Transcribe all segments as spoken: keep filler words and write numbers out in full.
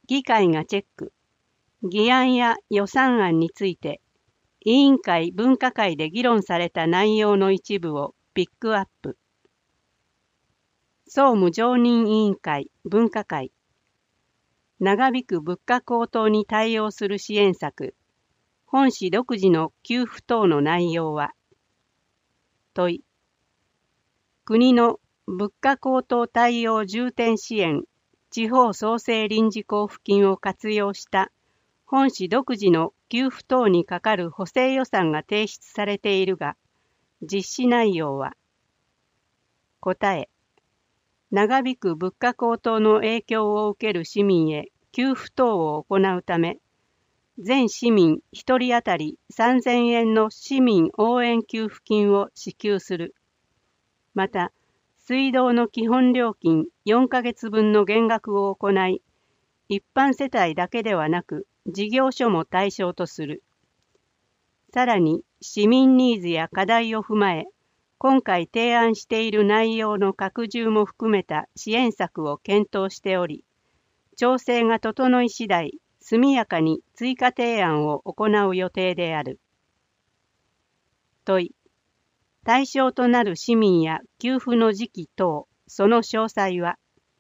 議会がチェック、議案や予算案について、委員会分科会で議論された内容の一部をピックアップ。総務常任委員会分科会。長引く物価高騰に対応する支援策。本市独自の給付等の内容は。問い。国の物価高騰対応重点支援地方創生臨時交付金を活用した本市独自の給付等にかかる補正予算が提出されているが、実施内容は。答え。長引く物価高騰の影響を受ける市民へ給付等を行うため、全市民ひとり当たりさんぜんえんの市民応援給付金を支給する。また、水道の基本料金よんかげつぶんの減額を行い、一般世帯だけではなく事業所も対象とする。さらに、市民ニーズや課題を踏まえ、今回提案している内容の拡充も含めた支援策を検討しており、調整が整い次第、速やかに追加提案を行う予定である。問い。対象となる市民や給付の時期等、その詳細は。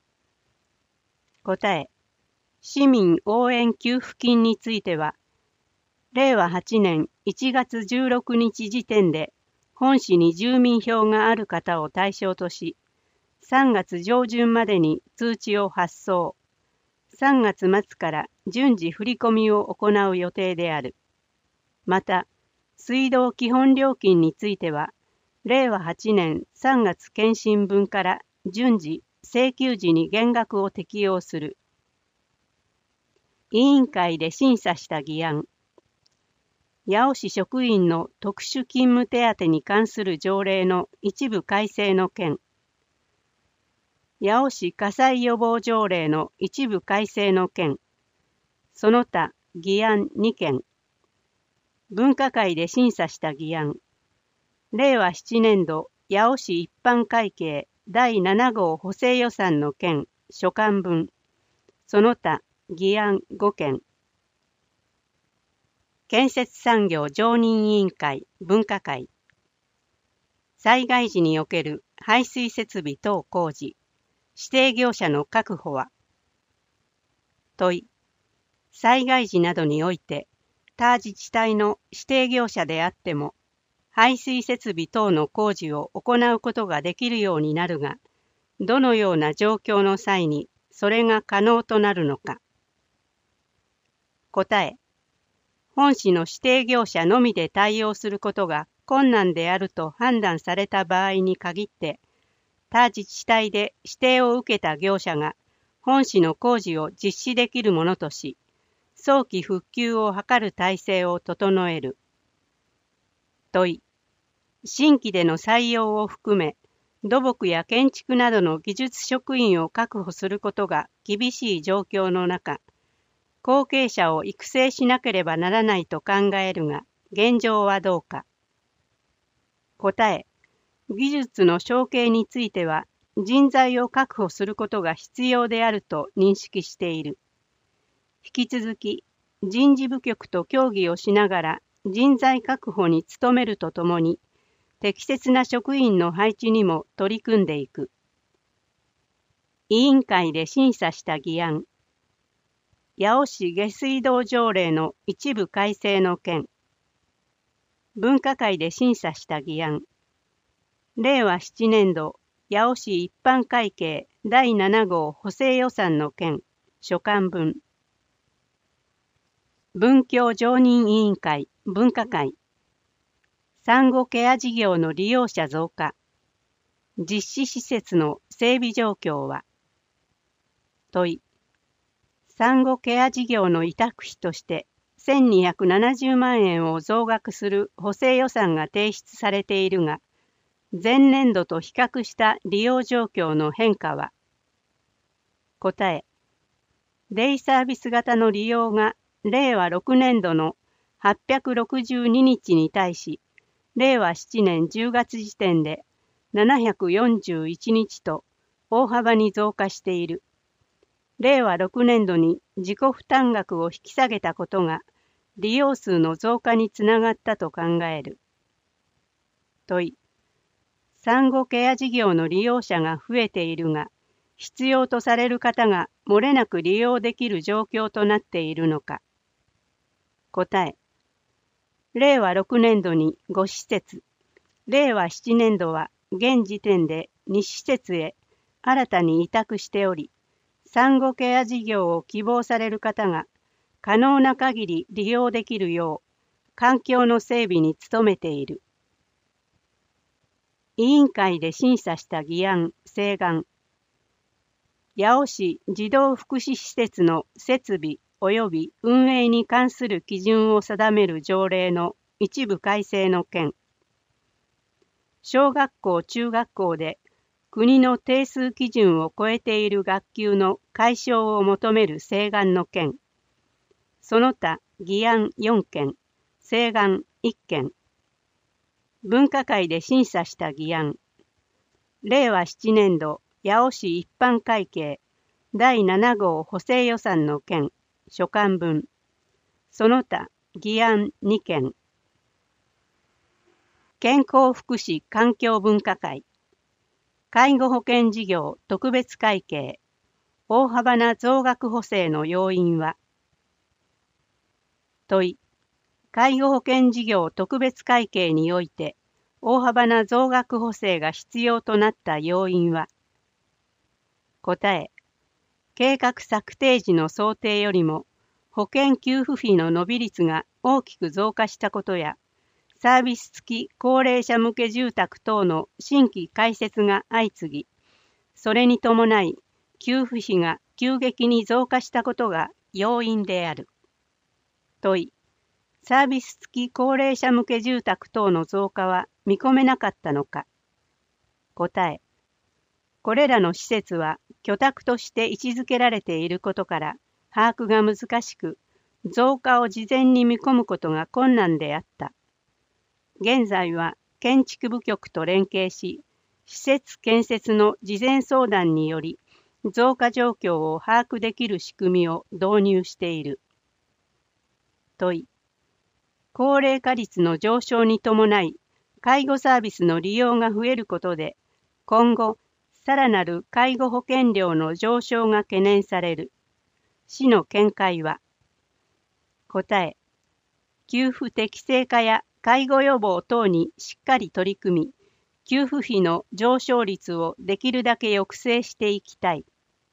答え。市民応援給付金については、れいわはちねんいちがつじゅうろくにち時点で本市に住民票がある方を対象とし、さんがつじょうじゅんまでに通知を発送、さんがつまつから順次振り込みを行う予定である。また、水道基本料金については、れいわはちねんさんがつ検針分から順次請求時に減額を適用する。委員会で審査した議案。八尾市職員の特殊勤務手当に関する条例の一部改正の件。八尾市火災予防条例の一部改正の件。その他議案にけん。分科会で審査した議案。れいわななねんど八尾市一般会計だいななごう補正予算の件所管分。その他議案ごけん。建設産業常任委員会分科会。災害時における排水設備等工事、指定業者の確保は。問い。災害時などにおいて、他自治体の指定業者であっても、排水設備等の工事を行うことができるようになるが、どのような状況の際にそれが可能となるのか。答え。本市の指定業者のみで対応することが困難であると判断された場合に限って、他自治体で指定を受けた業者が本市の工事を実施できるものとし、早期復旧を図る体制を整える。問い。新規での採用を含め、土木や建築などの技術職員を確保することが厳しい状況の中、後継者を育成しなければならないと考えるが、現状はどうか。答え。技術の承継については、人材を確保することが必要であると認識している。引き続き、人事部局と協議をしながら人材確保に努めるとともに、適切な職員の配置にも取り組んでいく。委員会で審査した議案。八尾市下水道条例の一部改正の件。分科会で審査した議案。れいわななねんど八尾市一般会計だいななごう補正予算の件所管分。文教常任委員会分科会。産後ケア事業の利用者増加。実施施設の整備状況は。問い。産後ケア事業の委託費としてせんにひゃくななじゅうまんえんを増額する補正予算が提出されているが、前年度と比較した利用状況の変化は。答え。デイサービス型の利用がれいわろくねんどのはっぴゃくろくじゅうににちに対し、れいわななねんじゅうがつ時点でななひゃくよんじゅういちにちと大幅に増加している。 れいわろくねんどに自己負担額を引き下げたことが利用数の増加につながったと考える。問い。産後ケア事業の利用者が増えているが、必要とされる方が漏れなく利用できる状況となっているのか。答え。れいわろくねんどにごしせつ、れいわななねんどは現時点でにしせつへ新たに委託しており、産後ケア事業を希望される方が可能な限り利用できるよう、環境の整備に努めている。委員会で審査した議案、請願。八尾市児童福祉施設の設備及び運営に関する基準を定める条例の一部改正の件。小学校・中学校で国の定数基準を超えている学級の解消を求める請願の件。その他議案よんけん、請願いっけん。分科会で審査した議案。れいわななねんど八尾市一般会計だいななごう補正予算の件、所管分。その他議案にけん。健康福祉環境分科会。介護保険事業特別会計。大幅な増額補正の要因は。問い。介護保険事業特別会計において、大幅な増額補正が必要となった要因は。答え。計画策定時の想定よりも、保険給付費の伸び率が大きく増加したことや、サービス付き高齢者向け住宅等の新規開設が相次ぎ、それに伴い、給付費が急激に増加したことが要因である。問い。サービス付き高齢者向け住宅等の増加は見込めなかったのか。答え。これらの施設は居宅として位置づけられていることから把握が難しく、増加を事前に見込むことが困難であった。現在は建築部局と連携し、施設建設の事前相談により増加状況を把握できる仕組みを導入している。問い。高齢化率の上昇に伴い、介護サービスの利用が増えることで、今後、さらなる介護保険料の上昇が懸念される。市の見解は。答え。給付適正化や介護予防等にしっかり取り組み、給付費の上昇率をできるだけ抑制していきたい。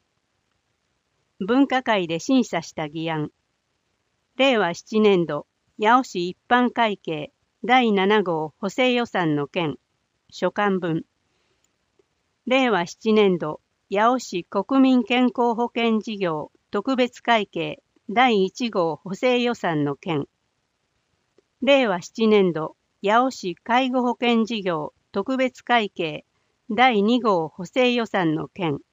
分科会で審査した議案。れいわななねんど八尾市一般会計だいななごう補正予算の件、所管分。れいわななねんど八尾市国民健康保険事業特別会計だいいちごう補正予算の件。れいわななねんど八尾市介護保険事業特別会計だいにごう補正予算の件。